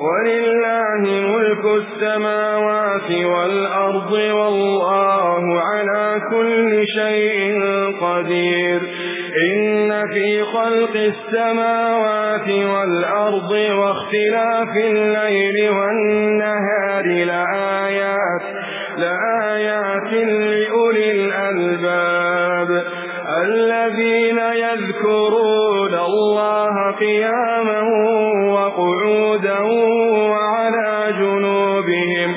ولله ملك السماوات والأرض والله على كل شيء قدير إن في خلق السماوات والأرض واختلاف الليل والنهار لآيات لأولي الألباب الذين يذكرون الله قياما وقعودا وعلى جنوبهم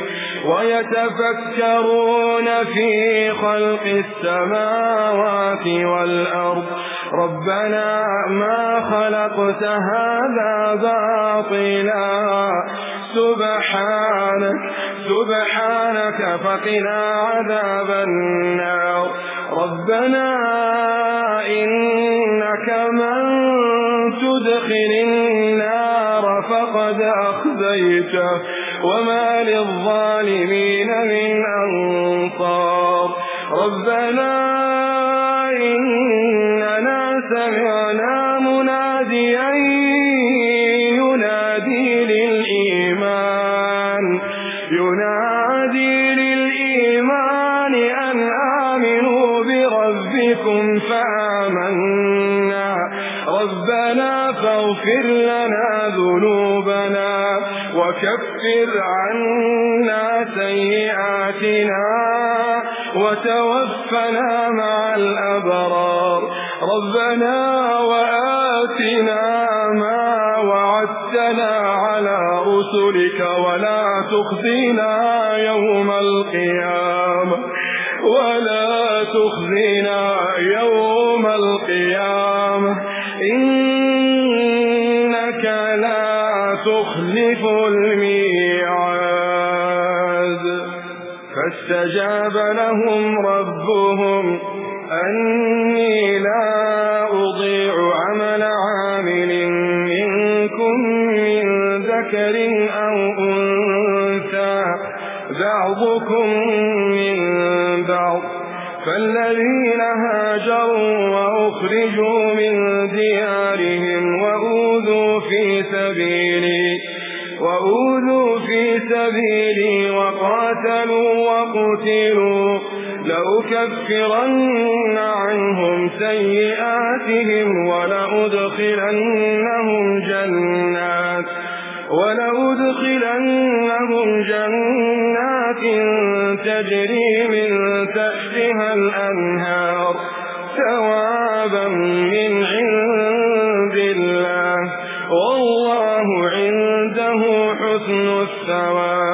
ويتفكرون في خلق السماوات والأرض ربنا ما خلقت هذا باطلا سبحانك فقنا عذاب النار ربنا إنك من تدخل النار فقد أخزيته وما للظالمين من أنصار ربنا إننا سمعنا مناديا ينادي للإيمان أن آمنوا بربكم فآمنا ربنا فاغفر لنا ذنوبنا وكفر عنا سيئاتنا وتوفنا مع الأبرار ربنا وآتنا ما وعدتنا على رسلك ولا تخزنا يوم القيامة إنك لا تخلف الميعاد فاستجاب لهم ربهم أني لا أضيع عمل عامل منكم من ذكر أو أنثى بعضكم من بعض فالذين هاجروا وأخرجوا من ديارهم وأوذوا في سبيلي وقاتلوا وقتلوا لأكفرن عنهم سيئاتهم ولأدخلنهم جنات تجري من تحتها الأنهار ثوابا من عند الله والله عنده حسن الثواب